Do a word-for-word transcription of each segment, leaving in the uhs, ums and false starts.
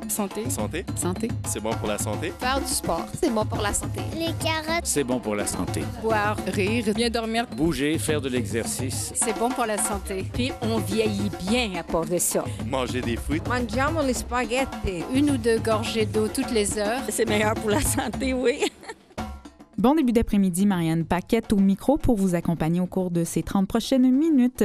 Santé. Santé. Santé. C'est bon pour la santé. Faire du sport, c'est bon pour la santé. Les carottes, c'est bon pour la santé. Boire, rire, bien dormir. Bouger, faire de l'exercice. C'est bon pour la santé. Puis on vieillit bien à part de ça. Manger des fruits. Mangiamo les spaghettis. Une ou deux gorgées d'eau toutes les heures. C'est meilleur pour la santé, oui. Bon début d'après-midi, Marianne Paquette au micro pour vous accompagner au cours de ces trente prochaines minutes.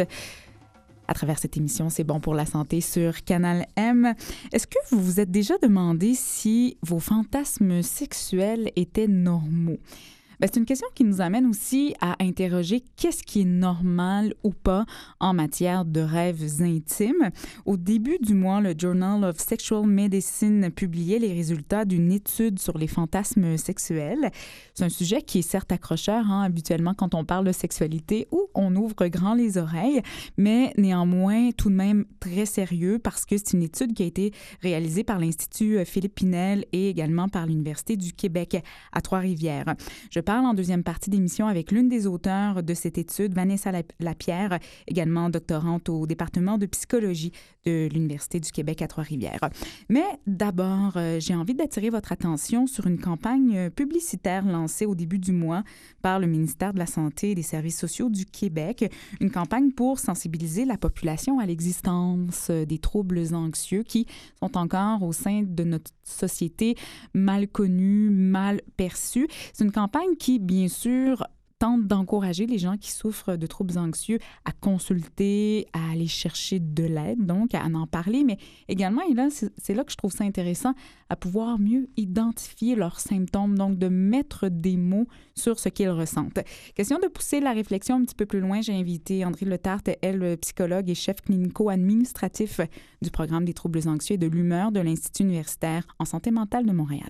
À travers cette émission, c'est bon pour la santé sur Canal M. Est-ce que vous vous êtes déjà demandé si vos fantasmes sexuels étaient normaux? Bien, c'est une question qui nous amène aussi à interroger qu'est-ce qui est normal ou pas en matière de rêves intimes. Au début du mois, le Journal of Sexual Medicine publiait les résultats d'une étude sur les fantasmes sexuels. C'est un sujet qui est certes accrocheur, hein, habituellement quand on parle de sexualité, où on ouvre grand les oreilles, mais néanmoins tout de même très sérieux parce que c'est une étude qui a été réalisée par l'Institut Philippe Pinel et également par l'Université du Québec à Trois-Rivières. Je parle en deuxième partie d'émission avec l'une des auteurs de cette étude, Vanessa Lapierre, également doctorante au département de psychologie de l'Université du Québec à Trois-Rivières. Mais d'abord, euh, j'ai envie d'attirer votre attention sur une campagne publicitaire lancée au début du mois par le ministère de la Santé et des Services sociaux du Québec, une campagne pour sensibiliser la population à l'existence des troubles anxieux qui sont encore au sein de notre société mal connus, mal perçus. C'est une campagne qui, bien sûr, tente d'encourager les gens qui souffrent de troubles anxieux à consulter, à aller chercher de l'aide, donc à en parler, mais également, et là, c'est, c'est là que je trouve ça intéressant, à pouvoir mieux identifier leurs symptômes, donc de mettre des mots sur ce qu'ils ressentent. Question de pousser la réflexion un petit peu plus loin, j'ai invité André Letarte, elle, psychologue et chef clinico-administratif du programme des troubles anxieux et de l'humeur de l'Institut universitaire en santé mentale de Montréal.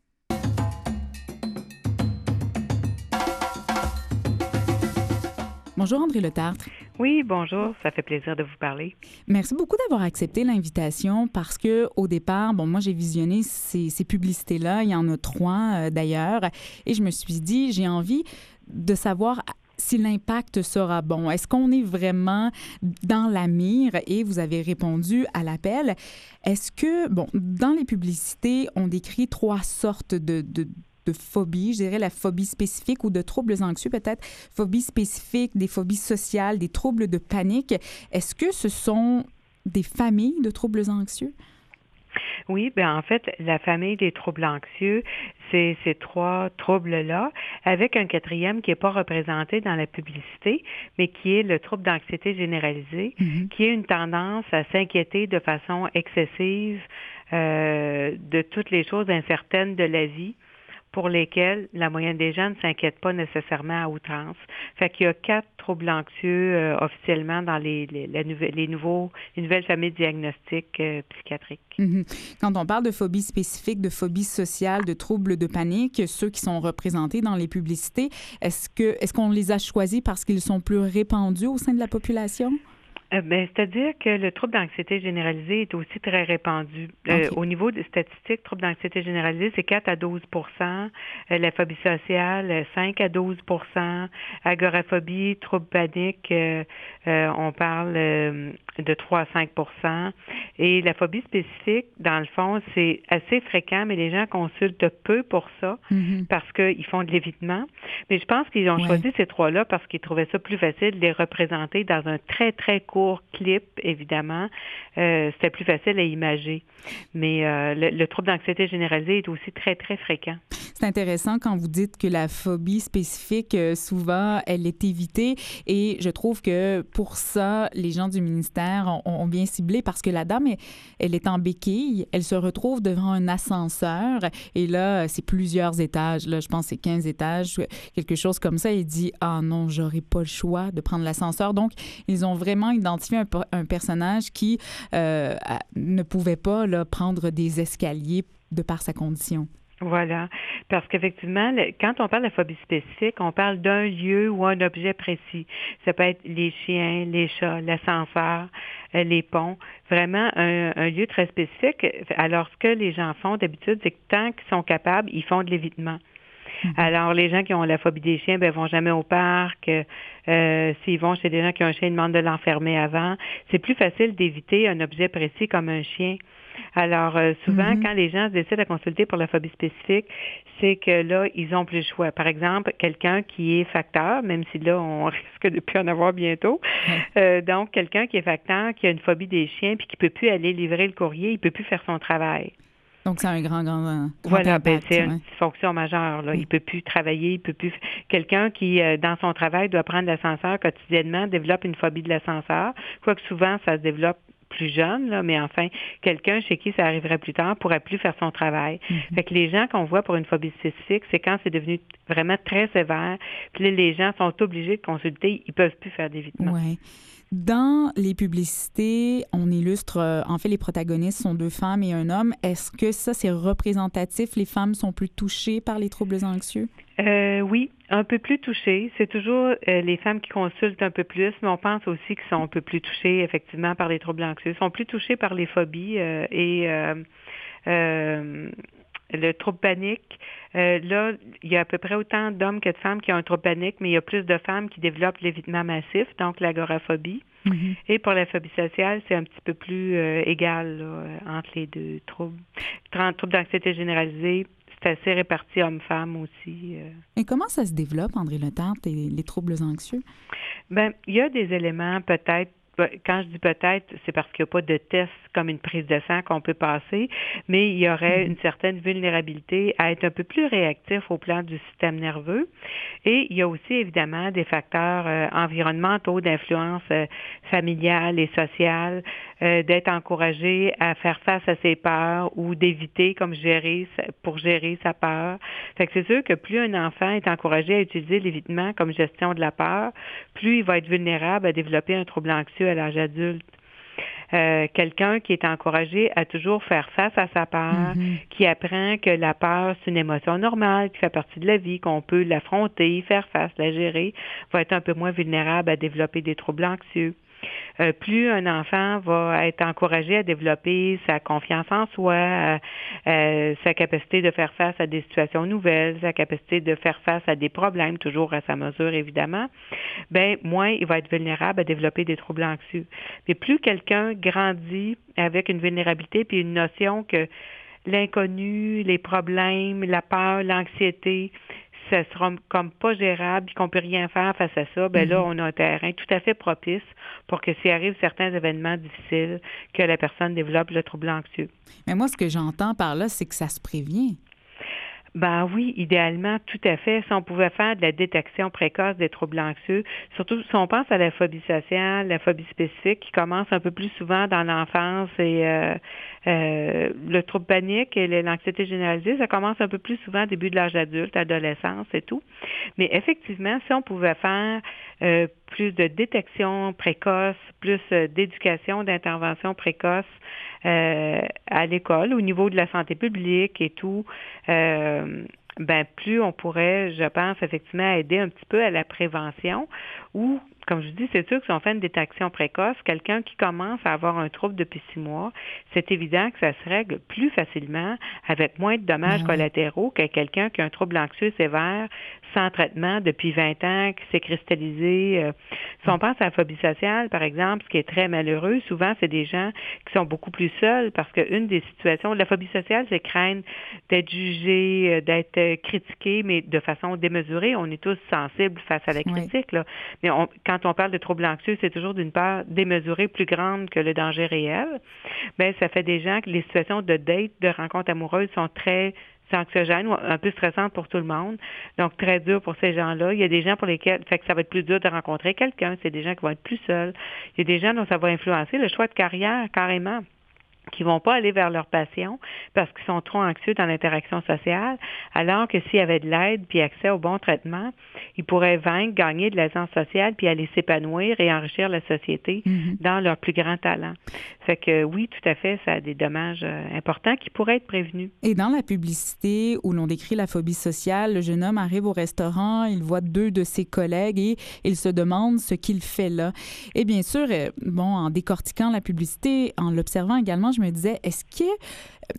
Bonjour André Letarte. Oui, bonjour, ça fait plaisir de vous parler. Merci beaucoup d'avoir accepté l'invitation parce que au départ, bon, moi j'ai visionné ces, ces publicités-là, il y en a trois euh, d'ailleurs, et je me suis dit, j'ai envie de savoir si l'impact sera bon. Est-ce qu'on est vraiment dans la mire? Et vous avez répondu à l'appel. Est-ce que, bon, dans les publicités, on décrit trois sortes de, de de phobie, je dirais la phobie spécifique ou de troubles anxieux peut-être, phobie spécifique, des phobies sociales, des troubles de panique. Est-ce que ce sont des familles de troubles anxieux? Oui, bien en fait, la famille des troubles anxieux, c'est ces trois troubles-là, avec un quatrième qui n'est pas représenté dans la publicité, mais qui est le trouble d'anxiété généralisée, mm-hmm. qui est une tendance à s'inquiéter de façon excessive euh, de toutes les choses incertaines de la vie, pour lesquels la moyenne des gens ne s'inquiète pas nécessairement à outrance. Fait qu'il y a quatre troubles anxieux euh, officiellement dans les, les, la nouvelle, les, nouveaux, les nouvelles familles diagnostiques euh, psychiatriques. Mm-hmm. Quand on parle de phobie spécifique, de phobie sociale, de troubles de panique, ceux qui sont représentés dans les publicités, est-ce que est-ce qu'on les a choisis parce qu'ils sont plus répandus au sein de la population? Euh, ben, c'est-à-dire que le trouble d'anxiété généralisée est aussi très répandu. Okay. Euh, au niveau des statistiques, trouble d'anxiété généralisée, c'est quatre à douze pour cent. Euh, la phobie sociale, cinq à douze pour cent. Agoraphobie, trouble panique, euh, euh, on parle euh, de trois à cinq pour cent. Et la phobie spécifique, dans le fond, c'est assez fréquent, mais les gens consultent peu pour ça mm-hmm. parce qu'ils font de l'évitement. Mais je pense qu'ils ont ouais. choisi ces trois-là parce qu'ils trouvaient ça plus facile de les représenter dans un très, très court clip, évidemment. Euh, c'était plus facile à imager. Mais euh, le, le trouble d'anxiété généralisée est aussi très, très fréquent. C'est intéressant quand vous dites que la phobie spécifique, euh, souvent, elle est évitée. Et je trouve que pour ça, les gens du ministère ont, ont bien ciblé parce que la dame, elle, elle est en béquille. Elle se retrouve devant un ascenseur. Et là, c'est plusieurs étages. Là, je pense que c'est quinze étages, quelque chose comme ça. Il dit « Ah non, j'aurais pas le choix de prendre l'ascenseur. » Donc, ils ont vraiment identifié un, un personnage qui euh, ne pouvait pas là, prendre des escaliers de par sa condition. Voilà, parce qu'effectivement, quand on parle de phobie spécifique, on parle d'un lieu ou un objet précis. Ça peut être les chiens, les chats, l'ascenseur, les ponts, vraiment un, un lieu très spécifique. Alors, ce que les gens font d'habitude, c'est que tant qu'ils sont capables, ils font de l'évitement. Mm-hmm. Alors, les gens qui ont la phobie des chiens, ben, vont jamais au parc. Euh, s'ils vont chez des gens qui ont un chien, ils demandent de l'enfermer avant. C'est plus facile d'éviter un objet précis comme un chien. Alors, euh, souvent, mm-hmm. quand les gens se décident à consulter pour la phobie spécifique, c'est que là, ils ont plus le choix. Par exemple, quelqu'un qui est facteur, même si là, on risque de plus en avoir bientôt. Mm-hmm. Euh, donc, quelqu'un qui est facteur, qui a une phobie des chiens, puis qui peut plus aller livrer le courrier, il peut plus faire son travail. Donc, c'est un grand, grand, grand Voilà, impact, ben, c'est ouais. une fonction majeure. Là. Oui. Il peut plus travailler, il peut plus... Quelqu'un qui, euh, dans son travail, doit prendre l'ascenseur quotidiennement, développe une phobie de l'ascenseur. Quoique souvent, ça se développe plus jeune, là, mais enfin, quelqu'un chez qui ça arriverait plus tard pourrait plus faire son travail. Mm-hmm. Fait que les gens qu'on voit pour une phobie spécifique, c'est quand c'est devenu vraiment très sévère, puis là, les gens sont obligés de consulter, ils peuvent plus faire d'évitement. Ouais. Dans les publicités, on illustre, euh, en fait, les protagonistes sont deux femmes et un homme. Est-ce que ça, c'est représentatif? Les femmes sont plus touchées par les troubles anxieux? Euh, oui, un peu plus touchées. C'est toujours euh, les femmes qui consultent un peu plus, mais on pense aussi qu'ils sont un peu plus touchées, effectivement, par les troubles anxieux. Ils sont plus touchées par les phobies euh, et euh, euh, le trouble panique. Euh, là, il y a à peu près autant d'hommes que de femmes qui ont un trouble panique, mais il y a plus de femmes qui développent l'évitement massif, donc l'agoraphobie. Mm-hmm. Et pour la phobie sociale, c'est un petit peu plus euh, égal là, entre les deux troubles. Le trouble d'anxiété généralisée, c'est assez réparti hommes-femmes aussi. Euh. Et comment ça se développe, André Letarte, et les troubles anxieux? Bien, il y a des éléments peut-être. Quand je dis peut-être, c'est parce qu'il n'y a pas de test comme une prise de sang qu'on peut passer, mais il y aurait une certaine vulnérabilité à être un peu plus réactif au plan du système nerveux. Et il y a aussi évidemment des facteurs euh, environnementaux, d'influence euh, familiale et sociale, euh, d'être encouragé à faire face à ses peurs ou d'éviter comme gérer pour gérer sa peur. Fait que c'est sûr que plus un enfant est encouragé à utiliser l'évitement comme gestion de la peur, plus il va être vulnérable à développer un trouble anxieux à l'âge adulte. Euh, quelqu'un qui est encouragé à toujours faire face à sa peur, mm-hmm. qui apprend que la peur, c'est une émotion normale, qui fait partie de la vie, qu'on peut l'affronter, faire face, la gérer, va être un peu moins vulnérable à développer des troubles anxieux. Euh, plus un enfant va être encouragé à développer sa confiance en soi, euh, euh, sa capacité de faire face à des situations nouvelles, sa capacité de faire face à des problèmes, toujours à sa mesure évidemment, ben moins il va être vulnérable à développer des troubles anxieux. Mais plus quelqu'un grandit avec une vulnérabilité puis une notion que l'inconnu, les problèmes, la peur, l'anxiété, ça sera comme pas gérable, qu'on peut rien faire face à ça, ben là, on a un terrain tout à fait propice pour que s'il arrive certains événements difficiles, que la personne développe le trouble anxieux. Mais moi, ce que j'entends par là, c'est que ça se prévient. Ben oui, idéalement, tout à fait. Si on pouvait faire de la détection précoce des troubles anxieux, surtout si on pense à la phobie sociale, la phobie spécifique qui commence un peu plus souvent dans l'enfance et euh, euh, le trouble panique et l'anxiété généralisée, ça commence un peu plus souvent au début de l'âge adulte, adolescence et tout. Mais effectivement, si on pouvait faire euh, plus de détection précoce, plus euh, d'éducation, d'intervention précoce, Euh, à l'école, au niveau de la santé publique et tout, euh, ben plus on pourrait, je pense, effectivement, aider un petit peu à la prévention ou, comme je vous dis, c'est sûr que si on fait une détection précoce, quelqu'un qui commence à avoir un trouble depuis six mois, c'est évident que ça se règle plus facilement avec moins de dommages mmh. collatéraux que quelqu'un qui a un trouble anxieux sévère sans traitement depuis vingt ans, qui s'est cristallisé. Euh, si on pense à la phobie sociale, par exemple, ce qui est très malheureux, souvent, c'est des gens qui sont beaucoup plus seuls parce qu'une des situations, la phobie sociale, c'est craindre d'être jugé, d'être critiqué, mais de façon démesurée. On est tous sensibles face à la critique, oui. là. Mais on, quand on parle de troubles anxieux, c'est toujours d'une peur démesurée plus grande que le danger réel. Bien, ça fait des gens que les situations de date, de rencontres amoureuses sont très anxiogènes ou un peu stressantes pour tout le monde. Donc, très dur pour ces gens-là. Il y a des gens pour lesquels, fait que ça va être plus dur de rencontrer quelqu'un. C'est des gens qui vont être plus seuls. Il y a des gens dont ça va influencer le choix de carrière, carrément, qui vont pas aller vers leur passion parce qu'ils sont trop anxieux dans l'interaction sociale, alors que s'il y avait de l'aide puis accès au bon traitement, ils pourraient vaincre, gagner de l'aisance sociale puis aller s'épanouir et enrichir la société mm-hmm. dans leur plus grand talent. Fait que oui, tout à fait, ça a des dommages euh, importants qui pourraient être prévenus. Et dans la publicité où l'on décrit la phobie sociale, le jeune homme arrive au restaurant, il voit deux de ses collègues et il se demande ce qu'il fait là. Et bien sûr, bon, en décortiquant la publicité, en l'observant également, je me disais, est-ce que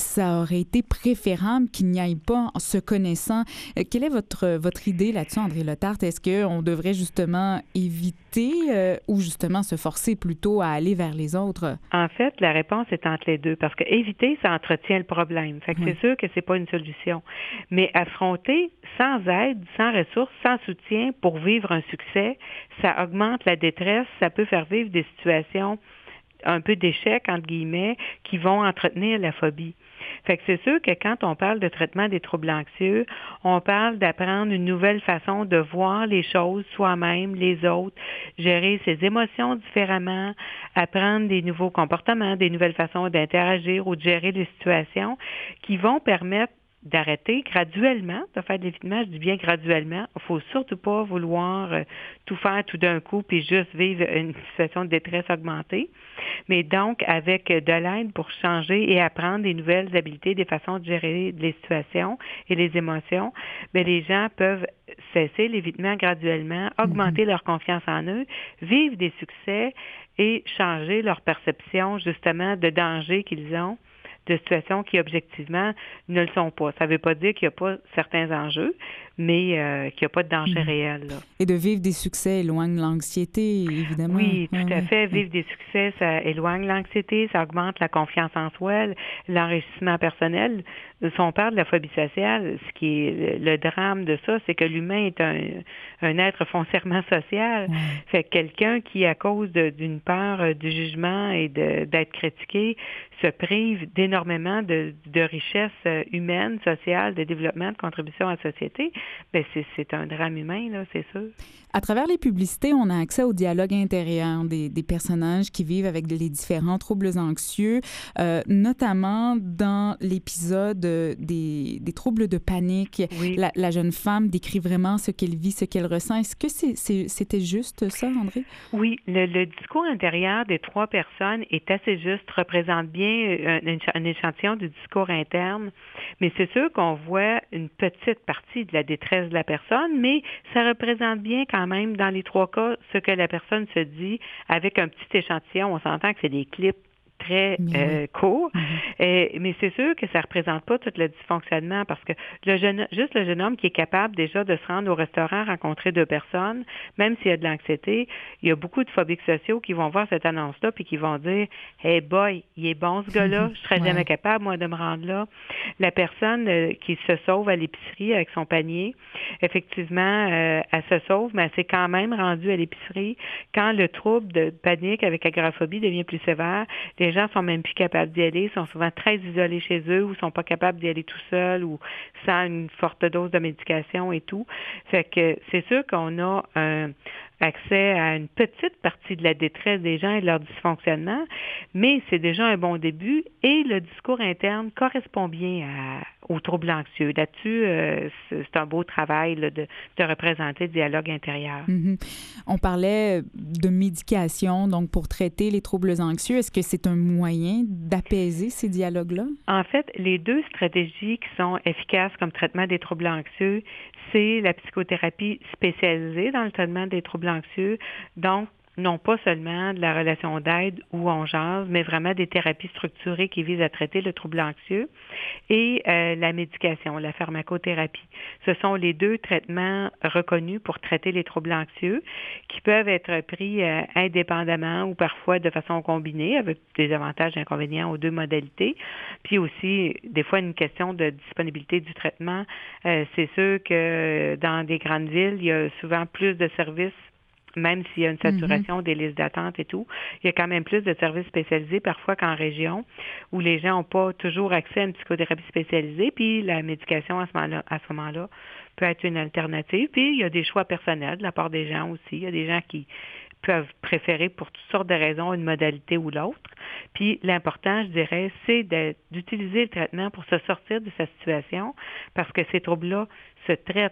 ça aurait été préférable qu'il n'y aille pas en se connaissant. Euh, quelle est votre, votre idée là-dessus, André Letarte? Est-ce qu'on devrait justement éviter euh, ou justement se forcer plutôt à aller vers les autres? En fait, la réponse est entre les deux, parce que éviter, ça entretient le problème. Fait que oui. c'est sûr que c'est pas une solution. Mais affronter sans aide, sans ressources, sans soutien pour vivre un succès, ça augmente la détresse, ça peut faire vivre des situations un peu d'échec, entre guillemets, qui vont entretenir la phobie. Fait que c'est sûr que quand on parle de traitement des troubles anxieux, on parle d'apprendre une nouvelle façon de voir les choses, soi-même, les autres, gérer ses émotions différemment, apprendre des nouveaux comportements, des nouvelles façons d'interagir ou de gérer les situations qui vont permettre d'arrêter graduellement, de faire de l'évitement, je dis bien graduellement. Il ne faut surtout pas vouloir euh, tout faire tout d'un coup puis juste vivre une situation de détresse augmentée. Mais donc, avec de l'aide pour changer et apprendre des nouvelles habiletés, des façons de gérer les situations et les émotions, bien, les gens peuvent cesser l'évitement graduellement, augmenter leur confiance en eux, vivre des succès et changer leur perception justement de danger qu'ils ont, de situations qui, objectivement, ne le sont pas. Ça ne veut pas dire qu'il n'y a pas certains enjeux, mais euh, qu'il n'y a pas de danger mmh. réel. Là. Et de vivre des succès éloigne l'anxiété, évidemment. Oui, tout oui, à oui. fait. Vivre des succès, ça éloigne l'anxiété, ça augmente la confiance en soi, l'enrichissement personnel. Si on parle de la phobie sociale, ce qui est le drame de ça, c'est que l'humain est un, un être foncièrement social. Mmh. Fait que quelqu'un qui, à cause de, d'une peur du jugement et de, d'être critiqué, se prive d'énormément de, de richesses humaines, sociales, de développement, de contribution à la société, bien, c'est, c'est un drame humain, là, c'est sûr. À travers les publicités, on a accès au dialogue intérieur des, des personnages qui vivent avec les différents troubles anxieux, euh, notamment dans l'épisode des, des troubles de panique. Oui. La, la jeune femme décrit vraiment ce qu'elle vit, ce qu'elle ressent. Est-ce que c'est, c'est, c'était juste ça, André? Oui, le, le discours intérieur des trois personnes est assez juste, représente bien un, un échantillon du discours interne, mais c'est sûr qu'on voit une petite partie de la détresse de la personne, mais ça représente bien quand même dans les trois cas ce que la personne se dit avec un petit échantillon. On s'entend que c'est des clips très euh, court, mm-hmm. euh, mais c'est sûr que ça ne représente pas tout le dysfonctionnement parce que le jeune, juste le jeune homme qui est capable déjà de se rendre au restaurant, rencontrer deux personnes, même s'il y a de l'anxiété, il y a beaucoup de phobiques sociaux qui vont voir cette annonce-là puis qui vont dire « Hey boy, il est bon ce gars-là, je serais ouais. jamais capable, moi, de me rendre là. » La personne euh, qui se sauve à l'épicerie avec son panier, effectivement, euh, elle se sauve, mais elle s'est quand même rendue à l'épicerie. Quand le trouble de panique avec agoraphobie devient plus sévère, les gens sont même plus capables d'y aller, sont souvent très isolés chez eux ou sont pas capables d'y aller tout seuls ou sans une forte dose de médication et tout. Fait que c'est sûr qu'on a un accès à une petite partie de la détresse des gens et de leur dysfonctionnement, mais c'est déjà un bon début et le discours interne correspond bien à, aux troubles anxieux. Là-dessus, euh, c'est, c'est un beau travail là, de, de représenter le dialogue intérieur. Mm-hmm. On parlait de médication, donc pour traiter les troubles anxieux. Est-ce que c'est un moyen d'apaiser ces dialogues-là? En fait, les deux stratégies qui sont efficaces comme traitement des troubles anxieux, c'est la psychothérapie spécialisée dans le traitement des troubles anxieux, donc non pas seulement de la relation d'aide où on jase, mais vraiment des thérapies structurées qui visent à traiter le trouble anxieux et euh, la médication, la pharmacothérapie. Ce sont les deux traitements reconnus pour traiter les troubles anxieux qui peuvent être pris euh, indépendamment ou parfois de façon combinée avec des avantages et inconvénients aux deux modalités. Puis aussi, des fois, une question de disponibilité du traitement. Euh, c'est sûr que dans des grandes villes, il y a souvent plus de services. Même s'il y a une saturation mm-hmm. des listes d'attente et tout, il y a quand même plus de services spécialisés parfois qu'en région où les gens n'ont pas toujours accès à une psychothérapie spécialisée, puis la médication à ce moment-là, à ce moment-là peut être une alternative. Puis il y a des choix personnels de la part des gens aussi. Il y a des gens qui peuvent préférer pour toutes sortes de raisons une modalité ou l'autre. Puis l'important, je dirais, c'est de, d'utiliser le traitement pour se sortir de sa situation parce que ces troubles-là se traitent.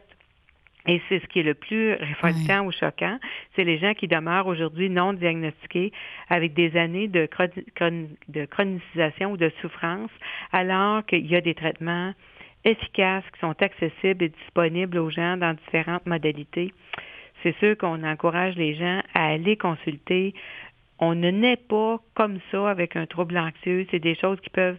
Et c'est ce qui est le plus révoltant oui. ou choquant, c'est les gens qui demeurent aujourd'hui non diagnostiqués avec des années de, chron- de chronicisation ou de souffrance, alors qu'il y a des traitements efficaces qui sont accessibles et disponibles aux gens dans différentes modalités. C'est sûr qu'on encourage les gens à aller consulter. On ne naît pas comme ça avec un trouble anxieux. C'est des choses qui peuvent se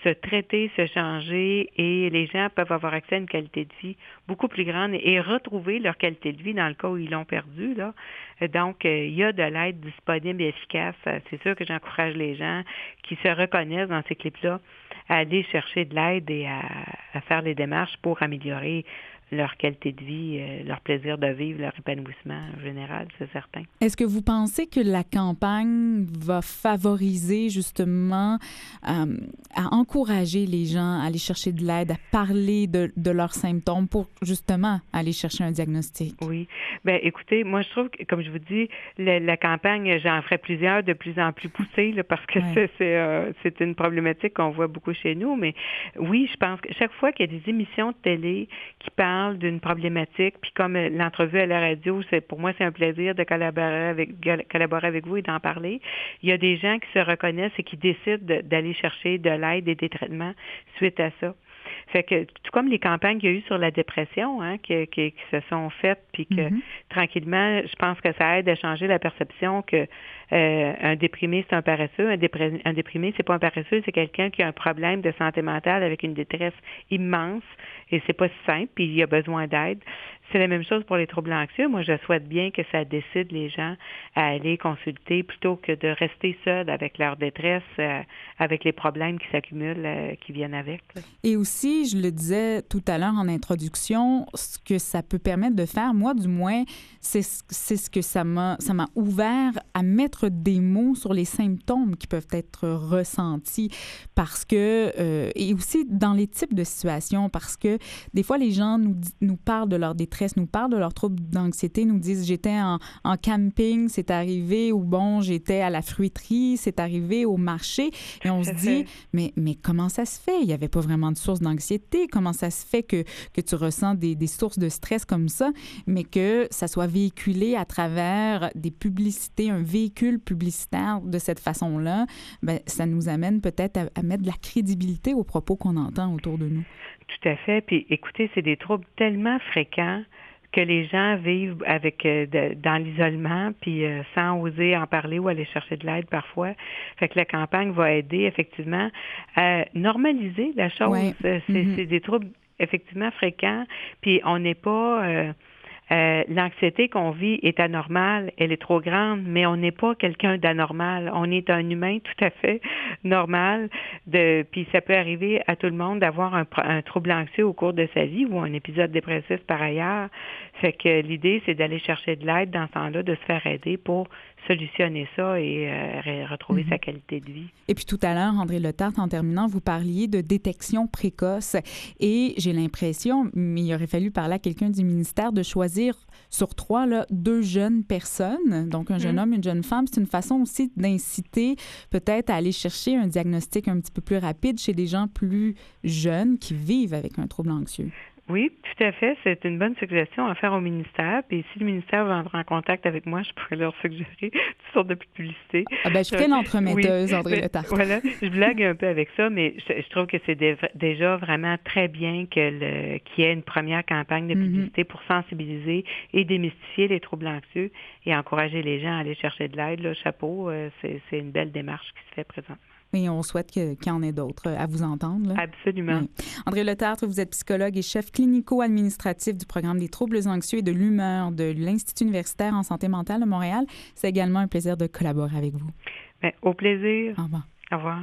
se traiter, se changer et les gens peuvent avoir accès à une qualité de vie beaucoup plus grande et retrouver leur qualité de vie dans le cas où ils l'ont perdue, là. Donc, il y a de l'aide disponible et efficace. C'est sûr que j'encourage les gens qui se reconnaissent dans ces clips-là à aller chercher de l'aide et à, à faire les démarches pour améliorer leur qualité de vie, euh, leur plaisir de vivre, leur épanouissement en général, c'est certain. Est-ce que vous pensez que la campagne va favoriser justement euh, à encourager les gens à aller chercher de l'aide, à parler de, de leurs symptômes pour justement aller chercher un diagnostic? Oui. Bien, écoutez, moi, je trouve que, comme je vous dis, la, la campagne, j'en ferai plusieurs de plus en plus poussées, là, parce que ouais. c'est, c'est, euh, c'est une problématique qu'on voit beaucoup chez nous. Mais oui, je pense que chaque fois qu'il y a des émissions de télé qui parlent d'une problématique, puis comme l'entrevue à la radio, c'est pour moi, c'est un plaisir de collaborer avec, collaborer avec vous et d'en parler. Il y a des gens qui se reconnaissent et qui décident de, d'aller chercher de l'aide et des traitements suite à ça. Fait que, tout comme les campagnes qu'il y a eu sur la dépression, hein, qui, qui, qui se sont faites, puis que mm-hmm. tranquillement, je pense que ça aide à changer la perception que euh, un déprimé, c'est un paresseux. Un, déprimé, un déprimé, c'est pas un paresseux, c'est quelqu'un qui a un problème de santé mentale avec une détresse immense et c'est pas si simple, puis il a besoin d'aide. C'est la même chose pour les troubles anxieux. Moi, je souhaite bien que ça décide les gens à aller consulter plutôt que de rester seuls avec leur détresse, euh, avec les problèmes qui s'accumulent, euh, qui viennent avec. Là. Et aussi, je le disais tout à l'heure en introduction, ce que ça peut permettre de faire, moi du moins, c'est, c'est ce que ça m'a, ça m'a ouvert à mettre des mots sur les symptômes qui peuvent être ressentis parce que, euh, et aussi dans les types de situations, parce que des fois, les gens nous, nous parlent de leur détresse, nous parlent de leurs troubles d'anxiété, nous disent j'étais en, en camping, c'est arrivé, ou bon, j'étais à la fruiterie, c'est arrivé au marché. Et on se dit, mais, mais comment ça se fait? Il n'y avait pas vraiment de source d'anxiété. Comment ça se fait que, que tu ressens des, des sources de stress comme ça, mais que ça soit véhiculé à travers des publicités, un véhicule publicitaire de cette façon-là? Bien, ça nous amène peut-être à, à mettre de la crédibilité aux propos qu'on entend autour de nous. Tout à fait. Puis écoutez, c'est des troubles tellement fréquents que les gens vivent avec euh, de, dans l'isolement, puis euh, sans oser en parler ou aller chercher de l'aide parfois. Fait que la campagne va aider effectivement à normaliser la chose. Ouais. C'est, mm-hmm. c'est des troubles effectivement fréquents, puis on n'est pas... Euh, Euh, l'anxiété qu'on vit est anormale, elle est trop grande, mais on n'est pas quelqu'un d'anormal. On est un humain tout à fait normal. De, puis ça peut arriver à tout le monde d'avoir un, un trouble anxieux au cours de sa vie ou un épisode dépressif par ailleurs. Fait que l'idée, c'est d'aller chercher de l'aide dans ce temps-là, de se faire aider pour solutionner ça et euh, retrouver mm-hmm. sa qualité de vie. Et puis tout à l'heure, André Letarte, en terminant, vous parliez de détection précoce et j'ai l'impression, mais il aurait fallu parler à quelqu'un du ministère, de choisir sur trois là, deux jeunes personnes, donc un jeune mm-hmm. homme, une jeune femme. C'est une façon aussi d'inciter peut-être à aller chercher un diagnostic un petit peu plus rapide chez des gens plus jeunes qui vivent avec un trouble anxieux. Oui, tout à fait. C'est une bonne suggestion à faire au ministère. Puis si le ministère veut entrer en contact avec moi, je pourrais leur suggérer toutes sortes de publicités. Ah ben, je ferai une entremetteuse, oui, André Letarte. Voilà, je blague un peu avec ça, mais je, je trouve que c'est des, déjà vraiment très bien que le, qu'il y ait une première campagne de publicité mm-hmm. pour sensibiliser et démystifier les troubles anxieux et encourager les gens à aller chercher de l'aide. Là, chapeau, euh, c'est, c'est une belle démarche qui se fait présentement. Et on souhaite que, qu'il y en ait d'autres à vous entendre. Là. Absolument. Oui. André Letarte, vous êtes psychologue et chef clinico-administratif du programme des troubles anxieux et de l'humeur de l'Institut universitaire en santé mentale de Montréal. C'est également un plaisir de collaborer avec vous. Bien, au plaisir. Au revoir. Au revoir.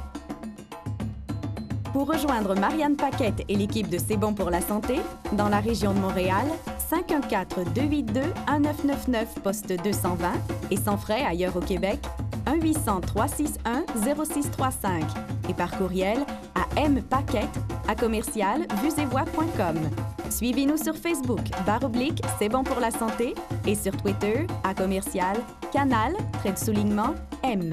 Pour rejoindre Marianne Paquette et l'équipe de C'est bon pour la santé, dans la région de Montréal, cinq un quatre, deux huit deux, un neuf neuf neuf, poste deux cent vingt et sans frais ailleurs au Québec, un huit cents, trois six un, zéro six trois cinq et par courriel à mpaquette à commercial vues et voix point com. Suivez-nous sur Facebook, barre oblique, C'est bon pour la santé et sur Twitter à commercial, canal, trait de soulignement, M.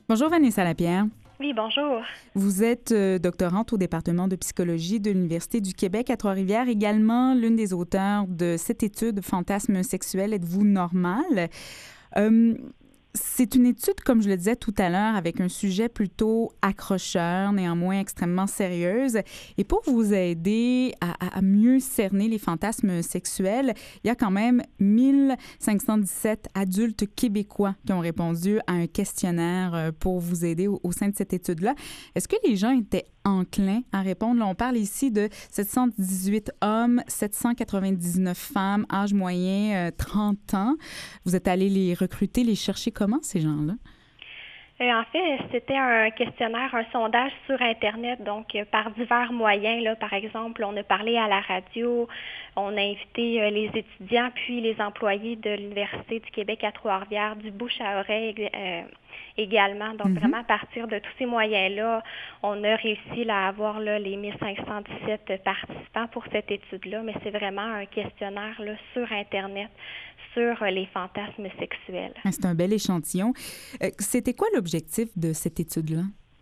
Bonjour Vanessa Lapierre. Oui, bonjour. Vous êtes euh, doctorante au département de psychologie de l'Université du Québec à Trois-Rivières, également l'une des auteurs de cette étude « Fantasme sexuel, êtes-vous normal ?» euh, C'est une étude, comme je le disais tout à l'heure, avec un sujet plutôt accrocheur, néanmoins extrêmement sérieuse. Et pour vous aider à, à mieux cerner les fantasmes sexuels, il y a quand même mille cinq cent dix-sept adultes québécois qui ont répondu à un questionnaire pour vous aider au, au sein de cette étude-là. Est-ce que les gens étaient enclins à répondre? Là, on parle ici de sept cent dix-huit hommes, sept cent quatre-vingt-dix-neuf femmes, âge moyen euh, trente ans. Vous êtes allés les recruter, les chercher comment, ces gens-là? Euh, en fait, c'était un questionnaire, un sondage sur Internet, donc euh, par divers moyens. Là, par exemple, on a parlé à la radio, on a invité euh, les étudiants puis les employés de l'Université du Québec à Trois-Rivières, du bouche à oreille euh, également. Donc, mm-hmm. vraiment, à partir de tous ces moyens-là, on a réussi là, à avoir là, les mille cinq cent dix-sept participants pour cette étude-là, mais c'est vraiment un questionnaire là, sur Internet sur les fantasmes sexuels. C'est un bel échantillon. Euh, c'était quoi l'objectif de cette étude-là?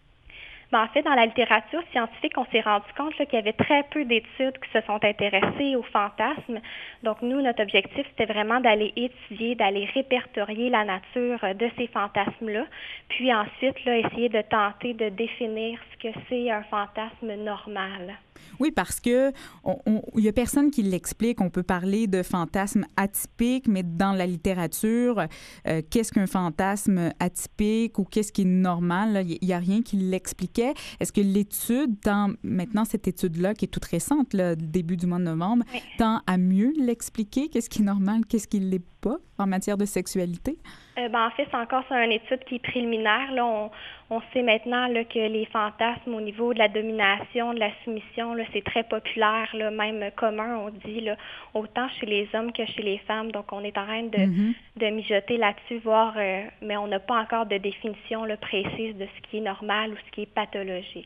Ben, en fait, dans la littérature scientifique, on s'est rendu compte là, qu'il y avait très peu d'études qui se sont intéressées aux fantasmes. Donc, nous, notre objectif, c'était vraiment d'aller étudier, d'aller répertorier la nature de ces fantasmes-là, puis ensuite, là, essayer de tenter de définir ce que c'est un fantasme normal. Oui, parce que il n'y a personne qui l'explique. On peut parler de fantasme atypique, mais dans la littérature, euh, qu'est-ce qu'un fantasme atypique ou qu'est-ce qui est normal? Il n'y a rien qui l'expliquait. Est-ce que l'étude, tend, maintenant cette étude-là, qui est toute récente, là, début du mois de novembre, oui. tend à mieux l'expliquer? Qu'est-ce qui est normal, qu'est-ce qui ne l'est pas en matière de sexualité? Euh, ben, en fait, c'est encore sur une étude qui est préliminaire. Là, on, on sait maintenant là, que les fantasmes au niveau de la domination, de la soumission, là, c'est très populaire, là, même commun, on dit, là, autant chez les hommes que chez les femmes. Donc, on est en train de, mm-hmm. de mijoter là-dessus, voir, euh, mais on n'a pas encore de définition là, précise de ce qui est normal ou ce qui est pathologique.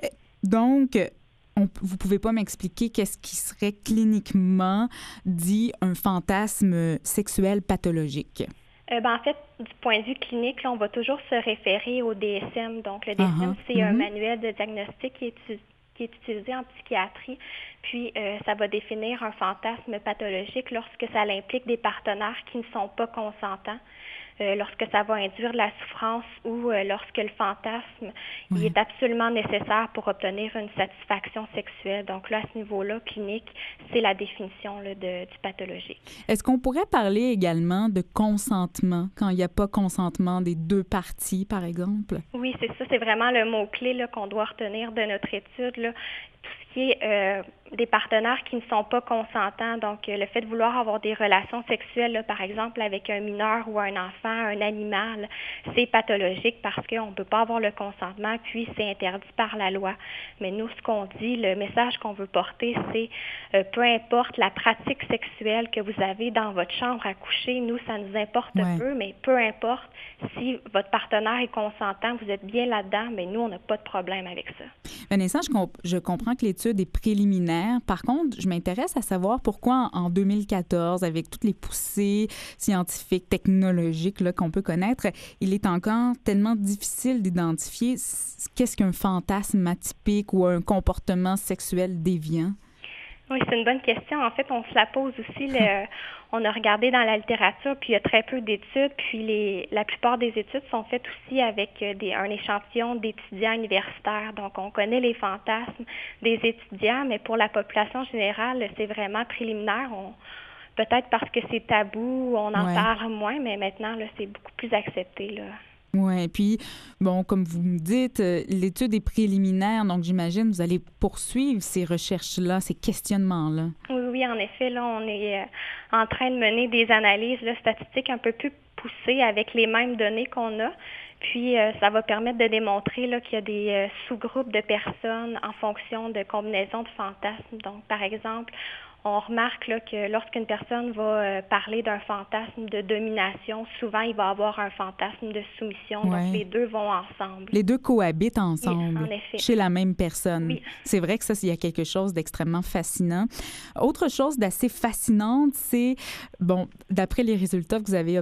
Donc, On, vous pouvez pas m'expliquer qu'est-ce qui serait cliniquement dit un fantasme sexuel pathologique? Euh, ben, en fait, du point de vue clinique, là, on va toujours se référer au D S M. Donc, le D S M, uh-huh. c'est mm-hmm. un manuel de diagnostic qui est, qui est utilisé en psychiatrie. Puis, euh, ça va définir un fantasme pathologique lorsque ça implique des partenaires qui ne sont pas consentants. Euh, lorsque ça va induire de la souffrance ou euh, lorsque le fantasme oui. il est absolument nécessaire pour obtenir une satisfaction sexuelle. Donc là, à ce niveau-là, clinique, c'est la définition là, de, du pathologique. Est-ce qu'on pourrait parler également de consentement quand il n'y a pas consentement des deux parties, par exemple? Oui, c'est ça. C'est vraiment le mot-clé là, qu'on doit retenir de notre étude, là. Tout ce qui est euh, des partenaires qui ne sont pas consentants. Donc, euh, le fait de vouloir avoir des relations sexuelles, là, par exemple, avec un mineur ou un enfant, un animal, c'est pathologique parce qu'on ne peut pas avoir le consentement, puis c'est interdit par la loi. Mais nous, ce qu'on dit, le message qu'on veut porter, c'est euh, peu importe la pratique sexuelle que vous avez dans votre chambre à coucher, nous, ça nous importe ouais. peu, mais peu importe si votre partenaire est consentant, vous êtes bien là-dedans, mais nous, on n'a pas de problème avec ça. Vanessa, je, comp- je comprends que l'étude est préliminaire. Par contre, je m'intéresse à savoir pourquoi en deux mille quatorze, avec toutes les poussées scientifiques, technologiques là, qu'on peut connaître, il est encore tellement difficile d'identifier qu'est-ce qu'un fantasme atypique ou un comportement sexuel déviant. Oui, c'est une bonne question. En fait, on se la pose aussi. Le, on a regardé dans la littérature, puis il y a très peu d'études. Puis les, la plupart des études sont faites aussi avec des, un échantillon d'étudiants universitaires. Donc, on connaît les fantasmes des étudiants, mais pour la population générale, c'est vraiment préliminaire. On, peut-être parce que c'est tabou, on en ouais. parle moins, mais maintenant, là, c'est beaucoup plus accepté, là. Oui, puis, bon, comme vous me dites, euh, l'étude est préliminaire, donc j'imagine que vous allez poursuivre ces recherches-là, ces questionnements-là. Oui, oui, en effet, là, on est euh, en train de mener des analyses là, statistiques un peu plus poussées avec les mêmes données qu'on a. Puis, euh, ça va permettre de démontrer là, qu'il y a des euh, sous-groupes de personnes en fonction de combinaisons de fantasmes. Donc, par exemple, on remarque là, que lorsqu'une personne va euh, parler d'un fantasme de domination, souvent, il va avoir un fantasme de soumission. Ouais. Donc, les deux vont ensemble. Les deux cohabitent ensemble oui, en effet. Chez la même personne. Oui. C'est vrai que ça, il y a quelque chose d'extrêmement fascinant. Autre chose d'assez fascinante, c'est, bon, d'après les résultats que vous avez obtenus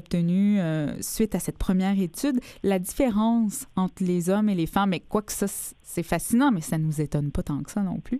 connu euh, suite à cette première étude, la différence entre les hommes et les femmes. Mais quoi que ça, c'est fascinant, mais ça ne nous étonne pas tant que ça non plus.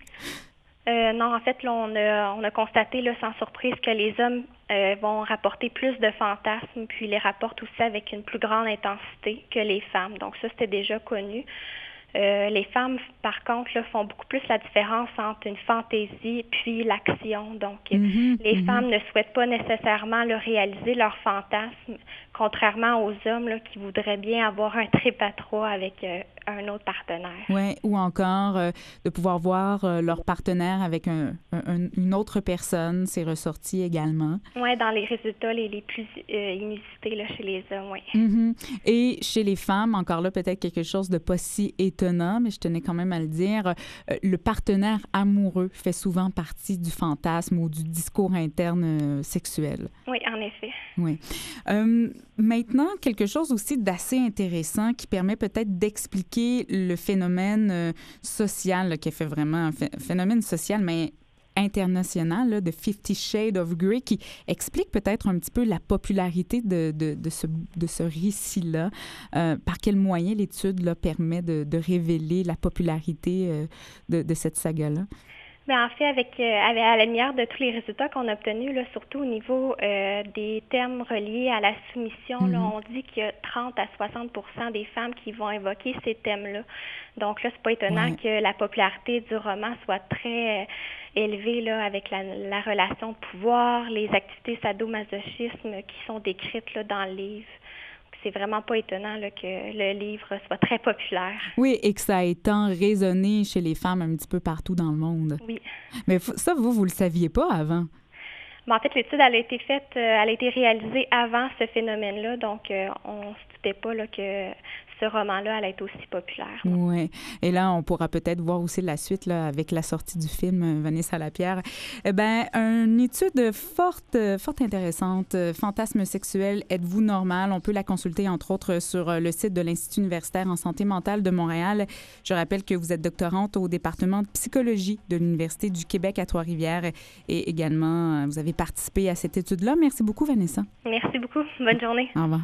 Euh, non, en fait, là, on a, on a constaté là, sans surprise que les hommes euh, vont rapporter plus de fantasmes, puis les rapportent aussi avec une plus grande intensité que les femmes. Donc ça, c'était déjà connu. Euh, les femmes, par contre, là, font beaucoup plus la différence entre une fantaisie puis l'action. Donc, mm-hmm, les mm-hmm. femmes ne souhaitent pas nécessairement là, réaliser leur fantasme, contrairement aux hommes là, qui voudraient bien avoir un trip à trois avec euh, un autre partenaire. Oui, ou encore euh, de pouvoir voir euh, leur partenaire avec un, un, une autre personne, c'est ressorti également. Oui, dans les résultats les, les plus euh, inusités là, chez les hommes, oui. Mm-hmm. Et chez les femmes, encore là, peut-être quelque chose de pas si étonnant, mais je tenais quand même à le dire, euh, le partenaire amoureux fait souvent partie du fantasme ou du discours interne euh, sexuel. Oui, en effet. Oui. Euh, maintenant, quelque chose aussi d'assez intéressant qui permet peut-être d'expliquer le phénomène euh, social, là, qui est fait vraiment un ph- phénomène social, mais international, là, de Fifty Shades of Grey, qui explique peut-être un petit peu la popularité de, de, de, ce, de ce récit-là. Euh, par quel moyen l'étude là, permet de, de révéler la popularité euh, de, de cette saga-là? Bien, en fait, avec, euh, avec à la lumière de tous les résultats qu'on a obtenus, là, surtout au niveau euh, des thèmes reliés à la soumission, mm-hmm. là, on dit qu'il y a trente à soixante pour cent des femmes qui vont évoquer ces thèmes-là. Donc là, c'est pas étonnant ouais. que la popularité du roman soit très euh, élevée là, avec la, la relation de pouvoir, les activités sadomasochisme qui sont décrites là, dans le livre. C'est vraiment pas étonnant là, que le livre soit très populaire. Oui, et que ça ait tant résonné chez les femmes un petit peu partout dans le monde. Oui. Mais ça, vous, vous le saviez pas avant? Mais en fait, l'étude, elle a été faite, elle a été réalisée avant ce phénomène-là, donc euh, on ne se doutait pas là, que ce roman-là allait être aussi populaire. Oui. Et là, on pourra peut-être voir aussi la suite là, avec la sortie du film Vanessa Lapierre. Eh bien, une étude forte, forte intéressante. Fantasme sexuel, êtes-vous normal? On peut la consulter, entre autres, sur le site de l'Institut universitaire en santé mentale de Montréal. Je rappelle que vous êtes doctorante au département de psychologie de l'Université du Québec à Trois-Rivières et également, vous avez participé à cette étude-là. Merci beaucoup, Vanessa. Merci beaucoup. Bonne journée. Au revoir.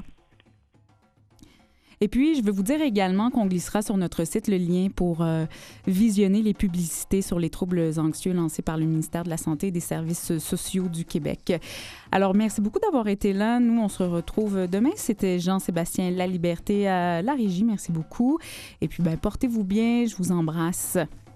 Et puis, je veux vous dire également qu'on glissera sur notre site le lien pour euh, visionner les publicités sur les troubles anxieux lancés par le ministère de la Santé et des Services sociaux du Québec. Alors, merci beaucoup d'avoir été là. Nous, on se retrouve demain. C'était Jean-Sébastien Laliberté à la régie. Merci beaucoup. Et puis, ben, portez-vous bien. Je vous embrasse.